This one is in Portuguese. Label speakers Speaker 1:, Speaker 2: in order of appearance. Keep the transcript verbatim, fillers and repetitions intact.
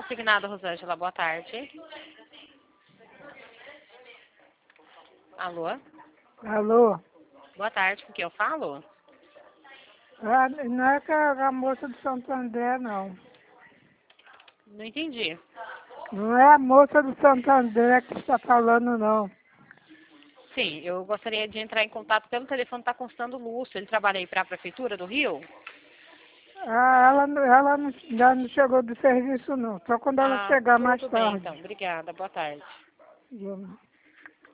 Speaker 1: consignado, Rosângela. Boa tarde. Alô?
Speaker 2: Alô?
Speaker 1: Boa tarde, com quem eu falo?
Speaker 2: Ah, não é que é a moça do Santo André, não.
Speaker 1: Não entendi.
Speaker 2: Não é a moça do Santo André que está falando, não.
Speaker 1: Sim, eu gostaria de entrar em contato pelo telefone, está constando Lúcio. Ele trabalha aí para a Prefeitura do Rio?
Speaker 2: Ah, ela, não- ela não, já não chegou do serviço, não. Só quando ela
Speaker 1: Ah,
Speaker 2: chegar mais
Speaker 1: tudo bem
Speaker 2: tarde.
Speaker 1: então. Obrigada. Boa tarde.
Speaker 2: Eu-